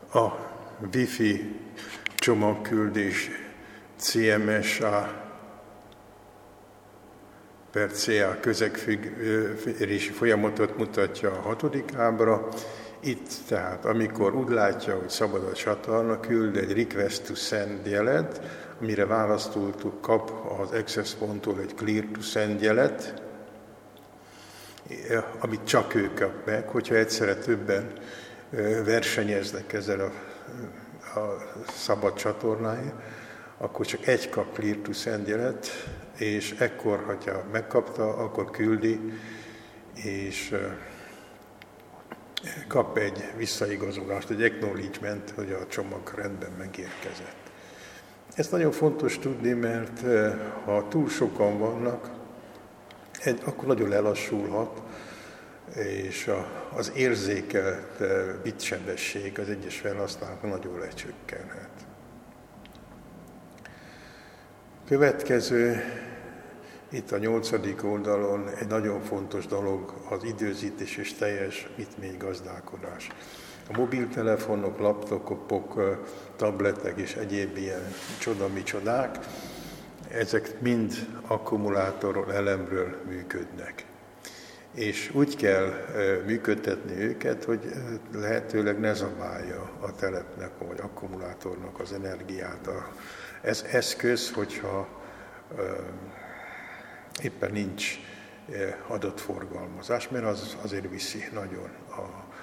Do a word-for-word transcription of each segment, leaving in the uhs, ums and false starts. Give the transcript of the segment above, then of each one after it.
a Wi-Fi csomagküldés cé em es á per cé á közegfűrési folyamatot mutatja a hatodik ábra. Itt tehát, amikor úgy látja, hogy szabad a csatorna, küld egy request to send jelet, amire választottuk, kap az access ponttól egy clear to send jelet, amit csak ő kap meg. Hogyha egyszerre többen versenyeznek ezzel a, a szabad csatornáért, akkor csak egy kap clear to send jelet, és ekkor, hogyha megkapta, akkor küldi, és kap egy visszaigazolást, egy acknowledgement, hogy a csomag rendben megérkezett. Ez nagyon fontos tudni, mert ha túl sokan vannak, egy, akkor nagyon lelassulhat, és a, az érzékelt bitsebesség az egyes felhasználók nagyon lecsökkenhet. Következő, itt a nyolcadik oldalon egy nagyon fontos dolog az időzítés és teljes bitmény-gazdálkodás. A mobiltelefonok, laptopok, tabletek és egyéb ilyen csoda-micsodák, ezek mind akkumulátor elemről működnek. És úgy kell működtetni őket, hogy lehetőleg ne zabálja a telepnek vagy akkumulátornak az energiát. Ez eszköz, hogyha éppen nincs adatforgalmazás, mert az azért viszi nagyon a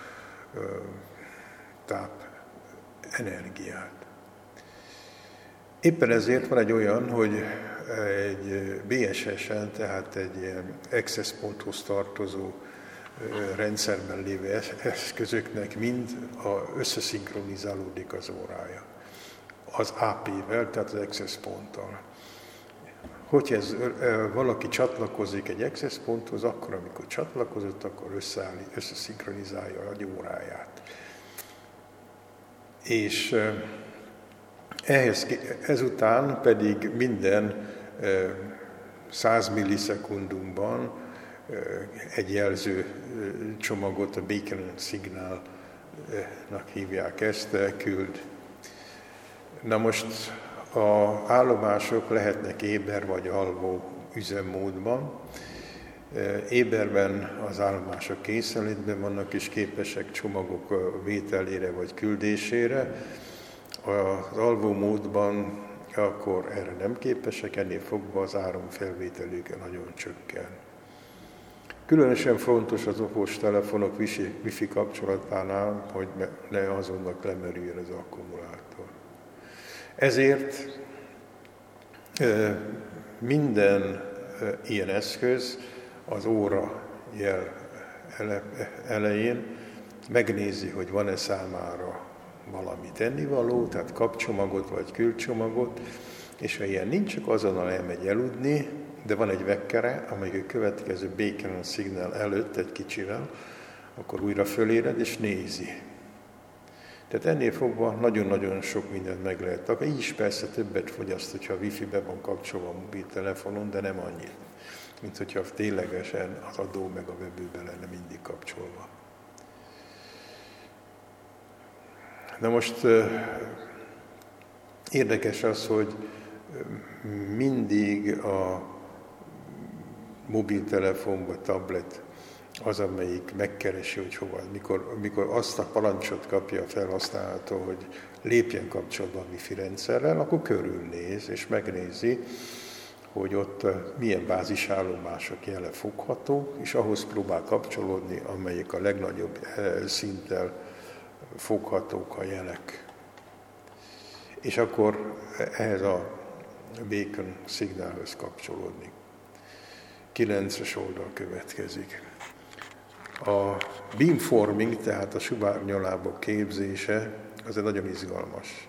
táp energiát. Éppen ezért van egy olyan, hogy egy bé es es-en, tehát egy ilyen access ponthoz tartozó rendszerben lévő eszközöknek mind összeszinkronizálódik az órája. Az á pé-vel, tehát az access ponttal. Hogyha ez, valaki csatlakozik egy access ponthoz, akkor amikor csatlakozott, akkor összeállít, összeszinkronizálja a óráját. És ehhez, ezután pedig minden száz millisekundumban egy jelző csomagot, a beacon signalnak hívják ezt, küld. Na most az állomások lehetnek éber vagy alvó üzemmódban. Éberben az állomások készenlétben vannak és képesek csomagok vételére vagy küldésére. Az alvó módban akkor erre nem képesek, ennél fogva az áramfelvételük nagyon csökken. Különösen fontos az okos telefonok wifi kapcsolatánál, hogy ne azonnal lemerüljön az akkumulátor. Ezért minden ilyen eszköz az óra jel elején megnézi, hogy van-e számára valami tennivaló, tehát kapcsomagot vagy küldcsomagot, és ha ilyen nincs, akkor azonnal elmegy eludni, de van egy vekkere, amely a következő beacon signal előtt egy kicsivel, akkor újra föléred és nézi. Tehát ennél fogva nagyon-nagyon sok mindent meg lehet. Akkor így is persze többet fogyaszt, hogyha a wifi-be van kapcsolva a mobiltelefonon, de nem annyit, mint hogyha ténylegesen az adó meg a webőbe lenne mindig kapcsolva. Na most érdekes az, hogy mindig a mobiltelefon vagy tablet az, amelyik megkeresi, hogy hova. Mikor, mikor azt a parancsot kapja a felhasználó, hogy lépjen kapcsolatba a wifi rendszerrel, akkor körülnéz és megnézi, hogy ott milyen bázisállomások jele fogható, és ahhoz próbál kapcsolódni, amelyik a legnagyobb szinttel foghatók a jelek. És akkor ehhez a beacon szignálhoz kapcsolódni. kilences oldal következik. A beamforming, tehát a sugárnyalábok képzése, az egy nagyon izgalmas.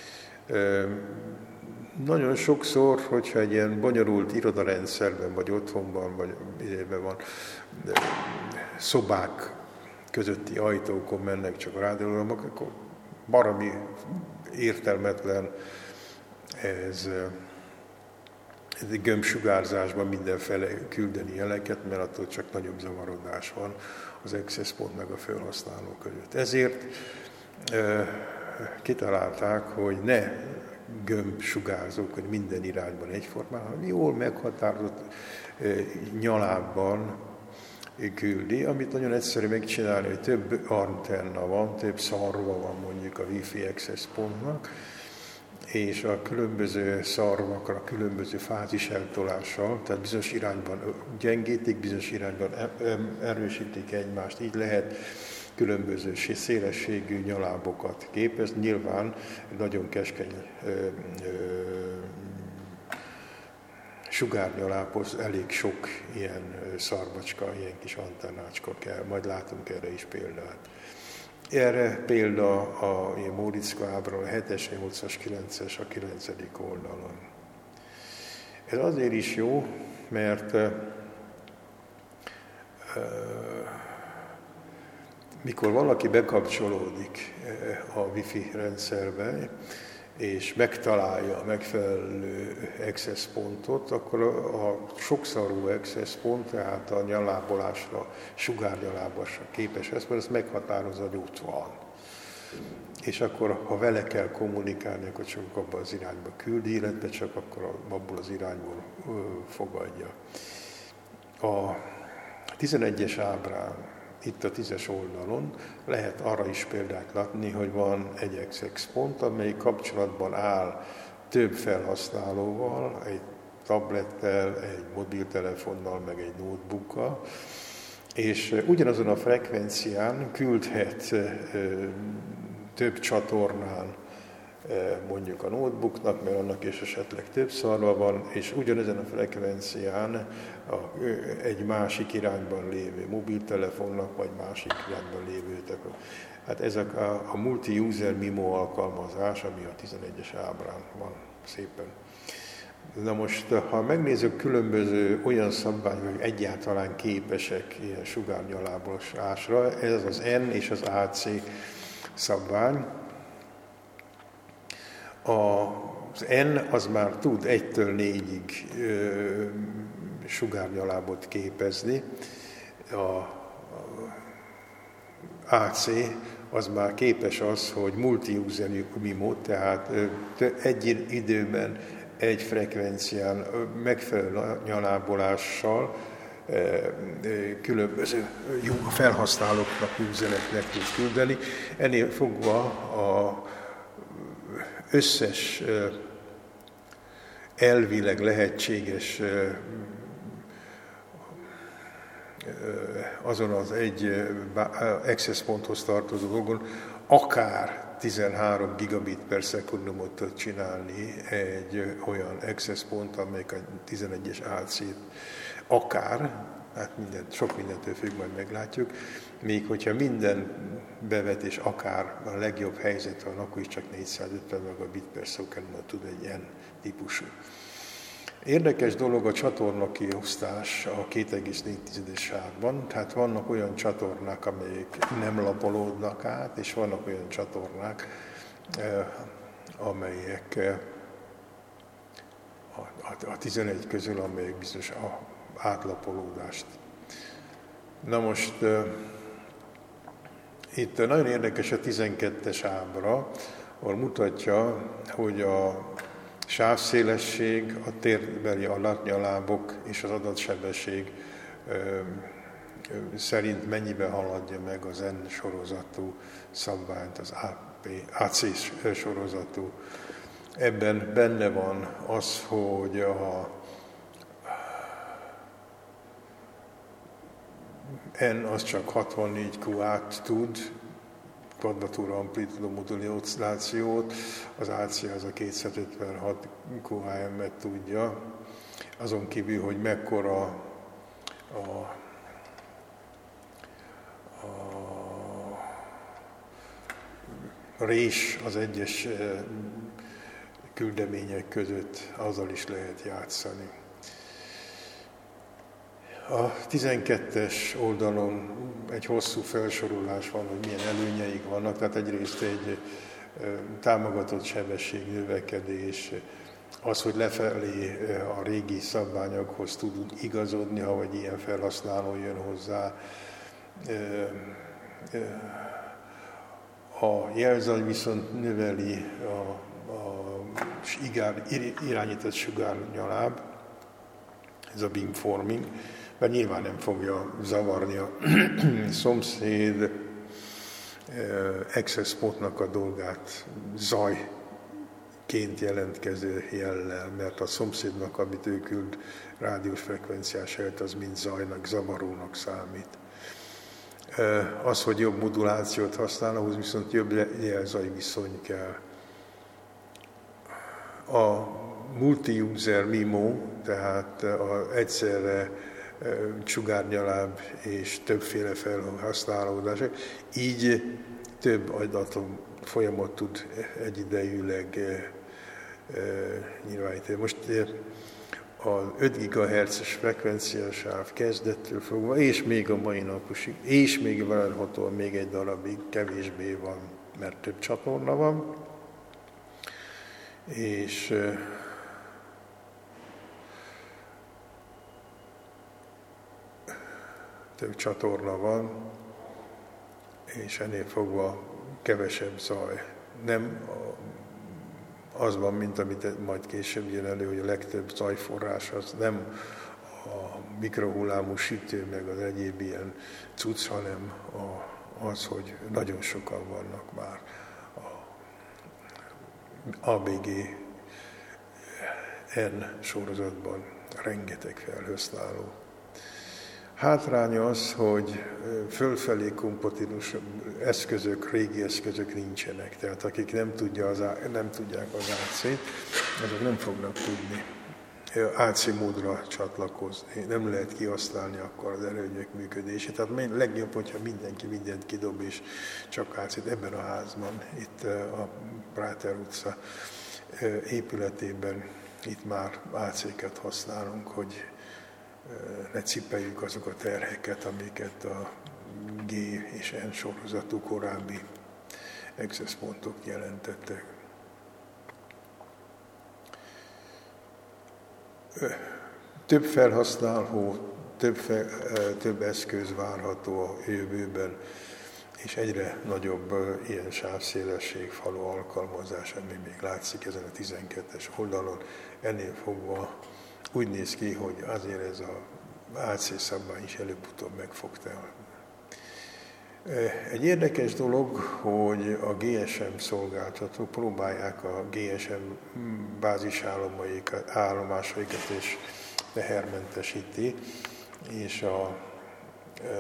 Nagyon sokszor, hogyha egy ilyen bonyolult irodarendszerben, vagy otthonban, vagy idében van, szobák közötti ajtókon mennek csak a rádióalarmok, akkor baromi értelmetlen ez, ez egy gömbsugárzásban mindenfele küldeni jeleket, mert attól csak nagyobb zavarodás van az access pont meg a felhasználó között. Ezért kitalálták, hogy ne gömbsugárzók, hogy minden irányban egyformán, hanem jól meghatározott nyalábban küldi, amit nagyon egyszerű megcsinálni, hogy több antenna van, több szarva van mondjuk a Wi-Fi access pontnak, és a különböző szarvakra különböző fázis eltolással, tehát bizonyos irányban gyengítik, bizonyos irányban erősítik egymást, így lehet különböző szélességű nyalábokat képezni. Nyilván nagyon keskeny ö, ö, sugárnyalábhoz elég sok ilyen szarvacska, ilyen kis antennácska kell, majd látunk erre is példát. Erre példa a Móriczka ábra a hetes, nyolcas, kilences, a kilencedik oldalon. Ez azért is jó, mert uh, mikor valaki bekapcsolódik a Wi-Fi rendszerbe, és megtalálja a megfelelő access pontot, akkor a, a sokszarú access pont, tehát a nyalábolásra, sugárnyalábolásra képes lesz, mert ezt meghatározza, hogy ott van. És akkor, ha vele kell kommunikálni, akkor csak abban az irányba küldi, illetve csak akkor abból az irányból ö, fogadja. A tizenegyes ábrán, itt a tízes oldalon lehet arra is példát látni, hogy van egy access pont, amely kapcsolatban áll több felhasználóval, egy tablettel, egy mobiltelefonnal, meg egy notebookkal, és ugyanazon a frekvencián küldhet több csatornán mondjuk a notebooknak, mert annak is esetleg több szarva van, és ugyanezen a frekvencián a, egy másik irányban lévő mobiltelefonnak, vagy másik irányban lévő. Hát ez a, a multi-user MIMO alkalmazás, ami a tizenegyes ábrán van szépen. Na most, ha megnézzük különböző olyan szabványok, hogy egyáltalán képesek ilyen sugárnyalábolásra, ez az N és az á cé szabvány. Az N az már tud egytől négyig ö, sugárnyalábot képezni, a á cé az már képes az, hogy multi-user MIMO, tehát ö, egy időben egy frekvencián megfelelő nyalábolással különböző felhasználóknak, üzenetnek tud küldeni. Ennél fogva a összes elvileg lehetséges azon az egy access ponthoz tartozó dolgon akár tizenhárom gigabit per szekundumot tud csinálni egy olyan access pont, amelyik a tizenegyes á cét akár, hát minden, sok mindentől függ, majd meglátjuk, még hogyha minden bevetés akár a legjobb helyzet van, akkor is csak négyszázötven megabit per szekundumot tud egy ilyen típusú. Érdekes dolog a csatorna kiosztás a két egész négy sávban, tehát vannak olyan csatornák, amelyek nem lapolódnak át, és vannak olyan csatornák, amelyek a tizenegy közül, amelyek biztos a átlapolódást. Na most itt nagyon érdekes a tizenkettes ábra, ahol mutatja, hogy a sávszélesség, a térbeli alatnyalábok és az adatsebesség ö, ö, szerint mennyiben haladja meg az N sorozatú szabványt, az á cé sorozatú. Ebben benne van az, hogy a N az csak hatvannégy kú át tud, kvadratúra amplitúda moduli oszcillációt, az á cé az a kétszázötvenhat kú há em-et tudja, azon kívül, hogy mekkora a, a rés az egyes küldemények között, azzal is lehet játszani. A tizenkettes oldalon egy hosszú felsorolás van, hogy milyen előnyeik vannak, tehát egyrészt egy támogatott sebesség növekedés, az, hogy lefelé a régi szabványokhoz tudunk igazodni, ha egy ilyen felhasználó jön hozzá, A jelzaj viszont növeli a, a igár, irányított sugárnyaláb, ez a beamforming, mert nyilván nem fogja zavarni a szomszéd access spotnak a dolgát zajként jelentkező jellel, mert a szomszédnak, amit ő küld rádiós frekvenciás helyet, az mind zajnak, zavarónak számít. Az, hogy jobb modulációt használ, ahhoz viszont jobb jelzaj viszony kell. A multi-user MIMO, tehát a egyszerre sugárnyaláb és többféle felhasználódás, így több adatom folyamat tud egyidejűleg nyilvánítani. Most az öt gigahertzes frekvenciasáv kezdettől fogva, és még a mai naposig, és még várhatóan még egy darabig kevésbé van, mert több csatorna van, és több csatorna van, és ennél fogva kevesebb zaj. Nem az van, mint amit majd később jön elő, hogy a legtöbb zajforrás az nem a mikrohullámú sütő, meg az egyéb ilyen cucc, hanem az, hogy nagyon sokan vannak már a á bé gé en sorozatban, rengeteg felhasználó. Hátránya az, hogy fölfelé kompatibilis eszközök, régi eszközök nincsenek. Tehát akik nem, tudja az, nem tudják az á cét, azok nem fognak tudni á cé módra csatlakozni. Nem lehet kihasználni akkor az erőnyök működését. Tehát legjobb, hogyha mindenki mindent kidob, és csak á cét ebben a házban, itt a Práter utca épületében, itt már á céket használunk, hogy ne cipeljük azok a terheket, amiket a G és N sorozatú korábbi access pontok jelentettek. Több felhasználó, több, fe, több eszköz várható a jövőben, és egyre nagyobb ilyen sávszélesség falu alkalmazás, ami még látszik ezen a tizenkettes oldalon, ennél fogva úgy néz ki, hogy azért ez a á cé szabvány is előbb-utóbb meg fog telni. Egy érdekes dolog, hogy a gé es em szolgáltatók próbálják a gé es em bázisállomásokat és tehermentesíti, és a e,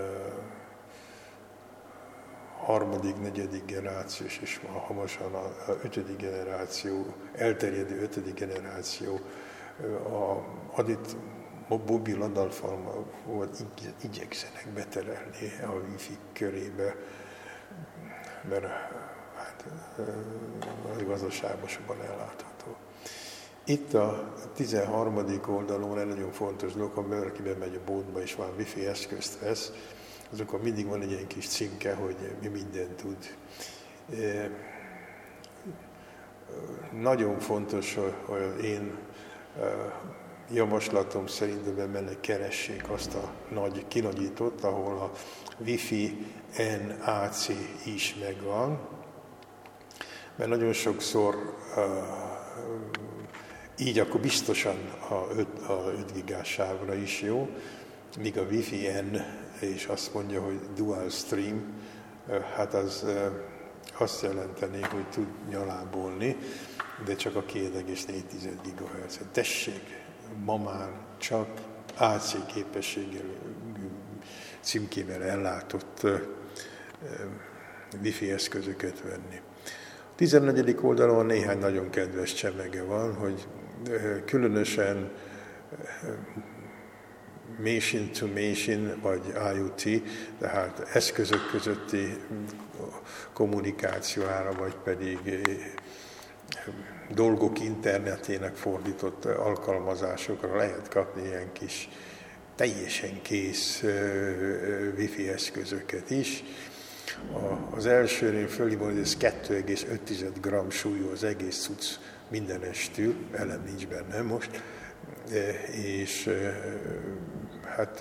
harmadik, negyedik generációs és hamarosan a ötödik generáció, elterjedő ötödik generáció a adit mobil adathalmakat igyekszenek beterelni a Wi-Fi körébe, mert hát, az gazdaságosabban ellátható. Itt a tizenharmadik oldalon egy nagyon fontos dolog, ha valaki bemegy a boltba és van Wi-Fi eszközt vesz, azokon mindig van egy ilyen kis címke, hogy mi mindent tud. E, nagyon fontos, hogy az én javaslatom szerint benne keressék azt a nagy kinagyítót, ahol a Wi-Fi en á cé is megvan, mert nagyon sokszor uh, így akkor biztosan a öt gigás sávra is jó, míg a Wi-Fi en, és azt mondja, hogy dual stream, uh, hát az uh, azt jelenteni, hogy tud nyalábolni, de csak a két egész négy gigahertz. Tessék, ma már csak á cé képességgel, címkével ellátott uh, Wi-Fi eszközöket venni. A tizennegyedik oldalon néhány nagyon kedves csemege van, hogy uh, különösen uh, machine to machine, vagy I O T, tehát eszközök közötti kommunikációra, vagy pedig dolgok internetének fordított alkalmazásokra lehet kapni ilyen kis teljesen kész Wi-Fi eszközöket is. Az elsőnél fölhívom, hogy ez kettő egész öt gramm súlyú az egész cucc mindenestül, elem nincs benne most, és hát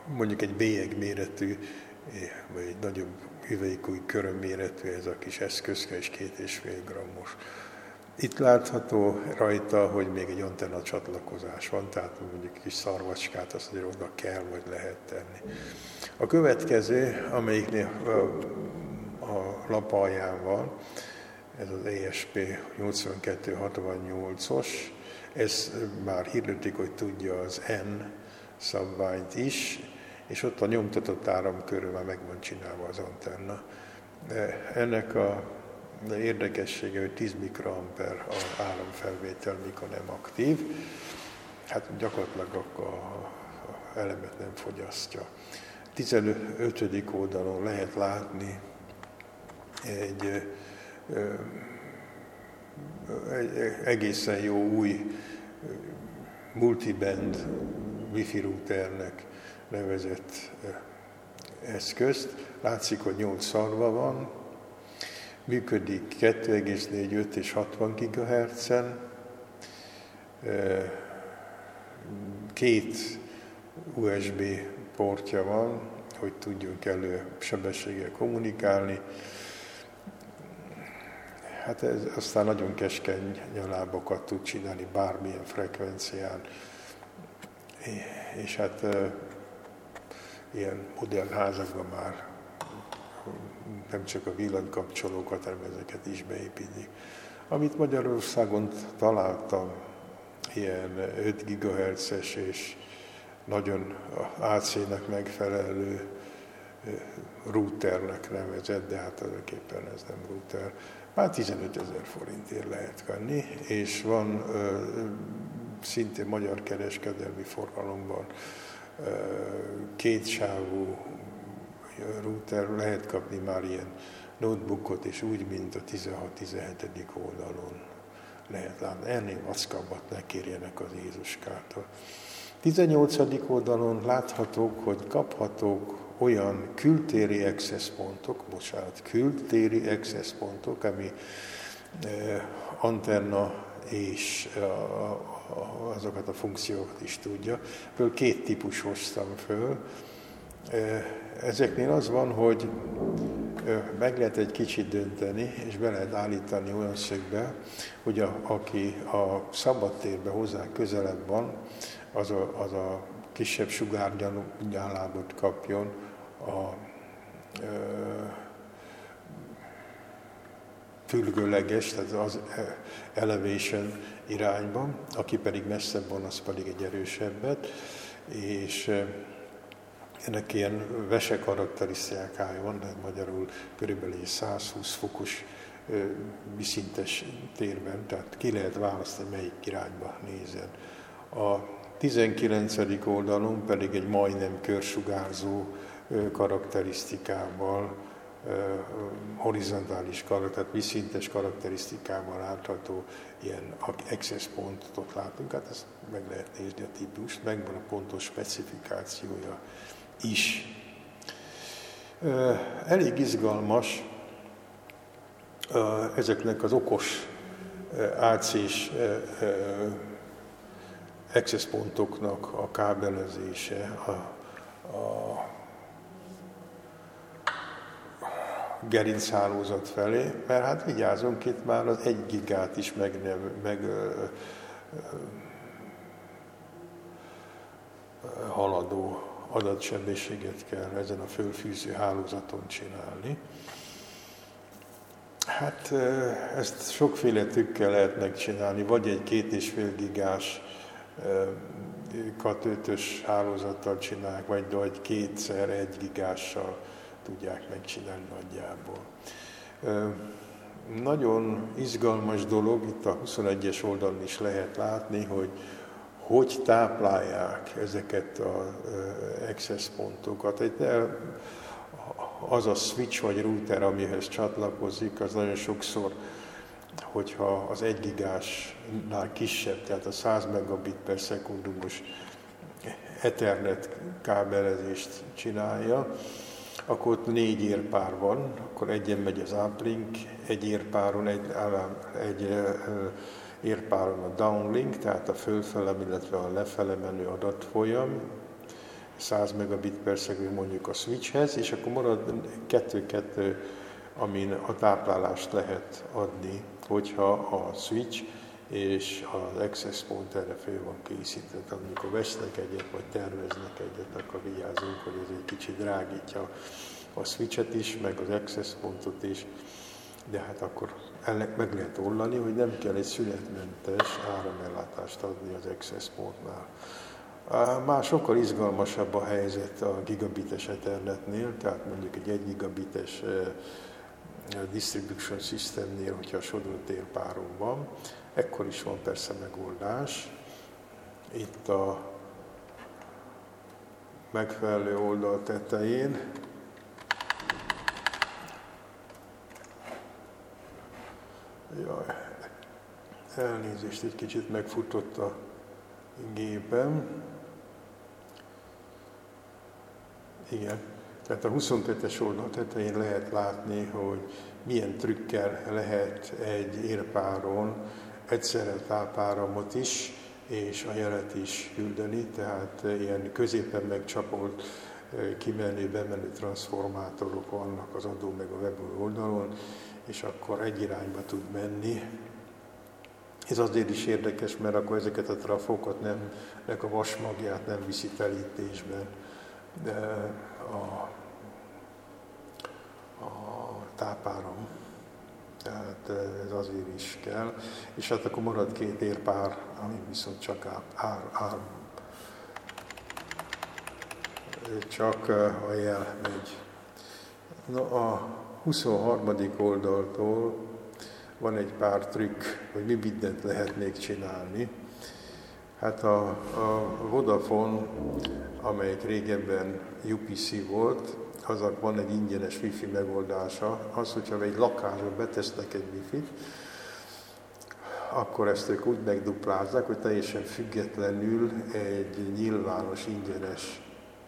mondjuk egy bélyegméretű, vagy egy nagyobb hüvelykúj körömméretű ez a kis eszközke, és két és fél grammos. Itt látható rajta, hogy még egy antenna csatlakozás van, tehát mondjuk egy kis szarvacskát azt azért oda kell, vagy lehet tenni. A következő, amelyiknél a lap alján van, ez az E S P nyolcvankettő hatvannyolcas, ez már hirdetik, hogy tudja az N szabványt is, és ott a nyomtatott áram körül már meg van csinálva az antenna. Ennek a érdekessége, hogy tíz mikroamper az áramfelvétel, mikor nem aktív, hát gyakorlatilag akkor a elemet nem fogyasztja. tizenötödik oldalon lehet látni egy, egy egészen jó új multiband wifi routernek nevezett eszközt. Látszik, hogy nyolc szarva van, működik kettő egész négy, öt és hatvan gigahertzen, két U S B portja van, hogy tudjunk elő sebességgel kommunikálni. Hát ez aztán nagyon keskeny nyalábokat tud csinálni bármilyen frekvencián, és hát ilyen modern házakban már nem csak a villanykapcsolókat, hanem ezeket is beépítik. Amit Magyarországon találtam, ilyen öt gigahertzes és nagyon á cének megfelelő routernek nevezett, de hát tulajdonképpen ez nem router. Már tizenötezer forintért lehet venni, és van ö, szintén magyar kereskedelmi forgalomban ö, kétsávú router, lehet kapni már ilyen notebookot, és úgy, mint a tizenhat-tizenhetedik oldalon lehet látni. Ennél vackabbat ne kérjenek az Jézuskától. tizennyolcadik oldalon láthatók, hogy kaphatók olyan kültéri access pontok, bocsánat, kültéri access pontok, ami eh, antenna és eh, azokat a funkciókat is tudja. Föl két típus hoztam föl. Eh, ezeknél az van, hogy eh, meg lehet egy kicsit dönteni, és be lehet állítani olyan szögbe, hogy a, aki a szabadtérbe hozzá közelebb van, az a, az a kisebb sugárnyalábot kapjon a ö, fülgőleges, tehát az elevation irányban, aki pedig messzebb van, az pedig egy erősebbet, és ennek ilyen vese karakterisztikája van, de magyarul körülbelül százhúsz fokos biszintes térben, tehát ki lehet választani, melyik irányba nézed. A tizenkilencedik oldalon pedig egy majdnem körsugárzó karakterisztikával, horizontális karakter, tehát vízszintes karakterisztikával látható ilyen access pontot látunk, hát ezt meg lehet nézni a típust, megvan a pontos specifikációja is. Elég izgalmas ezeknek az okos á cés access pontoknak a kábelezése, a, a gerinchálózat felé, mert hát vigyázzunk, itt már az egy gigát is meg, meg ö, ö, haladó adatsebességet kell ezen a fölfűző hálózaton csinálni. Hát ezt sokféle trükkel lehet megcsinálni, vagy egy két és fél gigás kat ötös hálózattal csinálják, vagy, vagy kétszer egy gigással tudják megcsinálni nagyjából. Nagyon izgalmas dolog, itt a huszonegyes oldalon is lehet látni, hogy hogy táplálják ezeket az access pontokat. Az a switch vagy router, amihez csatlakozik, az nagyon sokszor, hogyha az egy gigásnál kisebb, tehát a száz megabit per szekundumos Ethernet kábelezést csinálja, akkor ott négy érpár van, akkor egyen megy az uplink, egy érpáron, egy, egy érpáron a downlink, tehát a fölfele, illetve a lefele menő adatfolyam, száz megabit per second mondjuk a switchhez, és akkor marad kettő-kettő, amin a táplálást lehet adni, hogyha a switch és az access point erre föl van készítve. Tehát amikor vesznek egyet, vagy terveznek egyet, akkor vigyázzunk, hogy ez egy kicsit drágítja a switchet is, meg az access pontot is, de hát akkor ennek meg lehet oldani, hogy nem kell egy szünetmentes áramellátást adni az access pontnál. Már sokkal izgalmasabb a helyzet a gigabites Ethernetnél, tehát mondjuk egy egy gigabites distribution systemnél, hogyha a sodrótérpáron van, ekkor is van persze megoldás. Itt a megfelelő oldal tetején Jaj, elnézést, egy kicsit megfutott a gépem. Igen, tehát a huszonkettes oldal tetején lehet látni, hogy milyen trükkel lehet egy érpáron egyszerre tápáramot is, és a jelet is küldeni, tehát ilyen középen megcsapolt kimenő-bemenő transformátorok vannak az adó meg a web oldalon, és akkor egy irányba tud menni. Ez azért is érdekes, mert akkor ezeket a trafókat nem, a vasmagját nem viszi telítésben de a, a tápáram. Tehát ez azért is kell. És hát akkor marad két érpár, ami viszont csak ár, ár, ár csak a jel megy. Na, a huszonharmadik oldaltól van egy pár trükk, hogy mi mindent lehet még csinálni. Hát a, a Vodafone, amelyik régebben u pé cé volt, aznak van egy ingyenes wifi megoldása. Az, hogyha egy lakásba betesznek egy wifit, akkor ezt ők úgy megduplázzák, hogy teljesen függetlenül egy nyilvános, ingyenes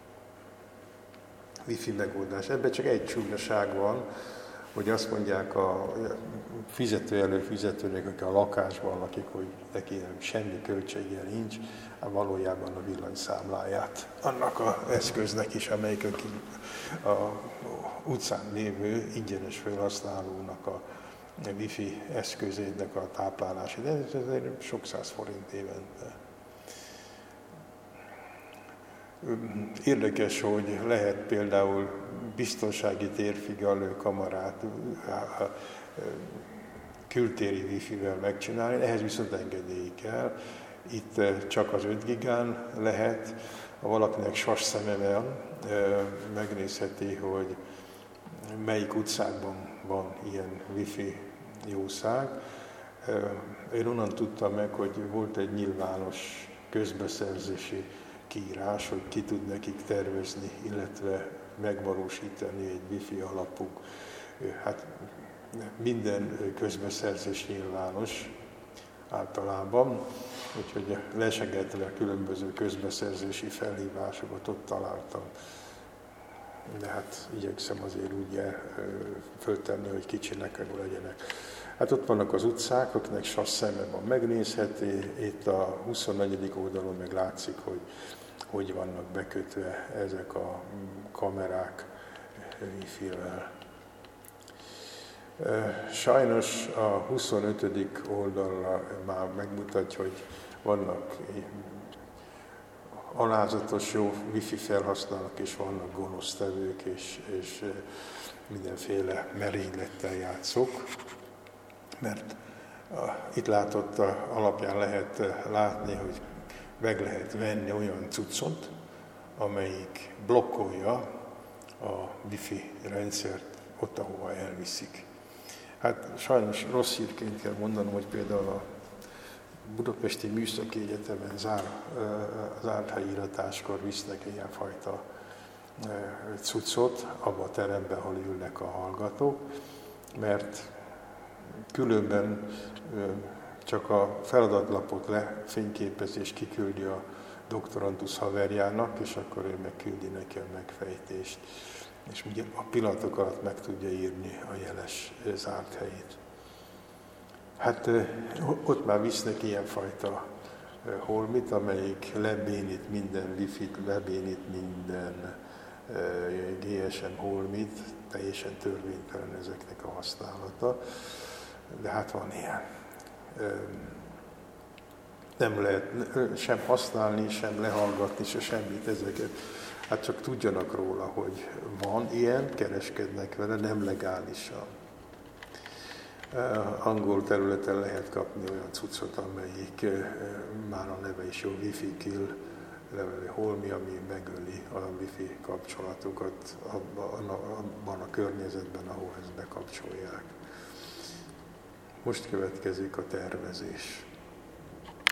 wifi megoldás. Ebben csak egy csúnyaság van, hogy azt mondják a fizető előfizetőnek, aki a lakásban lakik, hogy neki semmi költsége nincs, valójában a villanyszámláját annak az eszköznek is, amelyik a, a utcán lévő ingyenes felhasználónak a wifi eszközének a táplálása. De ez azért sok száz forint évente. Érdekes, hogy lehet például biztonsági térfigyelő kamerát kültéri wifi-vel megcsinálni, ehhez viszont engedély kell. Itt csak az öt gigán lehet, ha valakinek sas szeme van, megnézheti, hogy melyik utcákban van ilyen wifi jószág. Én onnan tudtam meg, hogy volt egy nyilvános közbeszerzési kiírás, hogy ki tud nekik tervezni, illetve megvalósítani egy wifi alapú. Hát minden közbeszerzés nyilvános általában, úgyhogy lesegetve különböző közbeszerzési felhívásokat ott találtam. De hát igyekszem azért úgy föltenni, hogy kicsinek legyenek. Hát ott vannak az utcák, akinek sas szeme van, megnézheti. Itt a huszonnegyedik oldalon meg látszik, hogy hogy vannak bekötve ezek a kamerák wifi-vel. Sajnos a huszonötödik oldalra már megmutatja, hogy vannak alázatos jó wifi felhasználók, és vannak gonosztevők, és, és mindenféle merénylettel játszók. Mert itt látott alapján lehet látni, hogy meg lehet venni olyan cuccot, amelyik blokkolja a wifi rendszert ott, ahova elviszik. Hát sajnos rossz hírként kell mondanom, hogy például a Budapesti Műszaki Egyetemen zár, zárt helyiratáskor visznek ilyenfajta cuccot abba a teremben, ahol ülnek a hallgatók, mert különben csak a feladatlapot lefényképezi és kiküldi a doktorandusz haverjának, és akkor ő megküldi neki a megfejtést. És ugye a pillanatok alatt meg tudja írni a jeles zárt helyét. Hát ott már visznek ilyenfajta holmit, amelyik lebénít minden wifi-t, lebénít minden gé es em holmit, teljesen törvénytelen ezeknek a használata, de hát van ilyen. Nem lehet sem használni, sem lehallgatni, se semmit ezeket. Hát csak tudjanak róla, hogy van ilyen, kereskednek vele, nem legálisan. Angol területen lehet kapni olyan cuccot, amelyik már a neve is jó, Wi-Fi kill, levele holmi, ami megöli a wifi kapcsolatokat abban a környezetben, ahol ezt bekapcsolják. Most következik a tervezés.